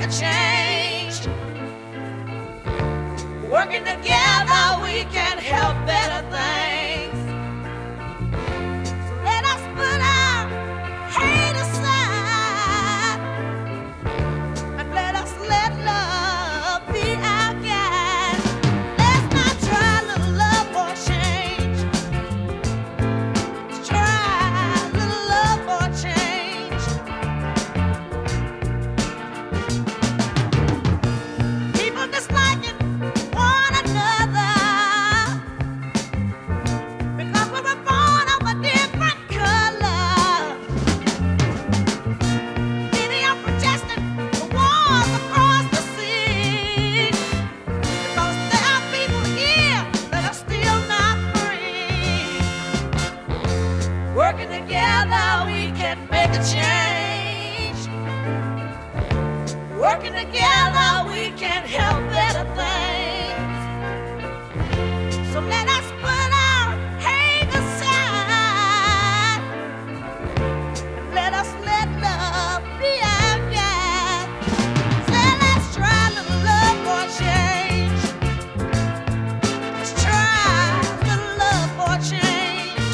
a change. Working together, we can help better things. So let us put our hate aside and let us let love be our guide. Let's not try a little love for change. Let's try a little love for change. People disliking one another because we were born of a different color. Many are protesting the wars across the sea because there are people here that are still not free. Working together, we can make a change. Working together, we can help better things. So let us put our hate aside and let us let love be our guide. So let's try a little love for change. Let's try a little love for change.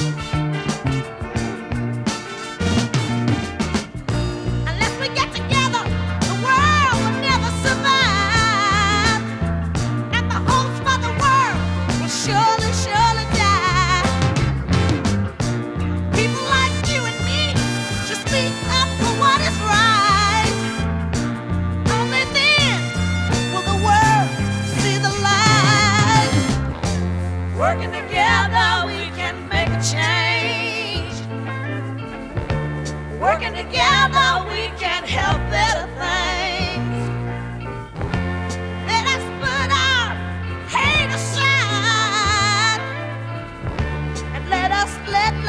Unless we get together, the world will never survive. And the hopes for the world will surely, surely die. People like you and me should speak up for what is right. Only then will the world see the light. Working together, we can make a change. Working together, we can help better things. Let us put our hate aside and let us let